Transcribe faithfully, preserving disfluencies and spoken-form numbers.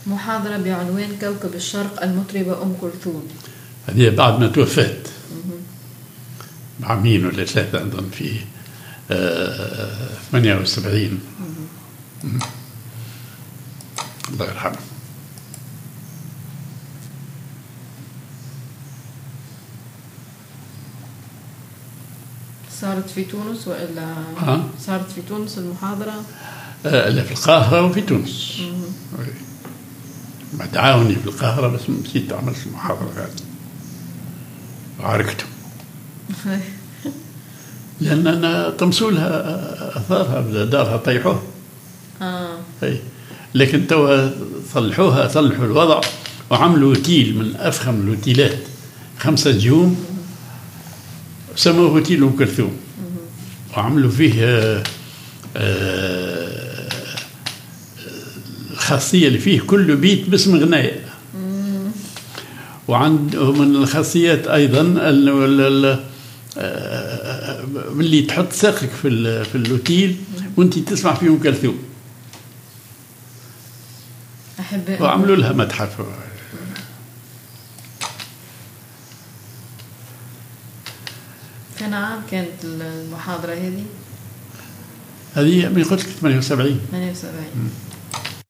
محاضرة بعنوان كوكب الشرق المطربة أم كلثوم. هذه بعد ما توفت بعامين ولا ثلاثة أظن في ثمانية وسبعين. الله يرحمه. صارت في تونس وإلا ها؟ صارت في تونس المحاضرة؟ آه لا، في القاهرة وفي تونس. ما دعاوني في القاهرة بس نسيت عملت المحاضرة هذه وعاركته. لأن أنا طمسوا لها أثارها دارها طيحوها. آه. أي. لكن توا صلحوها، صلحوا الوضع وعملوا وتيل من أفخم الوتيلات، خمسة نجوم، سموه وتيل أم كلثوم. وعملوا فيه آه آه الخاصية اللي فيه كل بيت باسم غناية. وعنده من الخاصيات أيضا أنه اللي تحط ساقك في في الأوتيل وأنت تسمع فيه أم كلثوم. أحب. وعملوا لها متحف. كان عام كانت المحاضرة هذه؟ هذه من قلت لك ثمانية وسبعين. ثمانية وسبعين.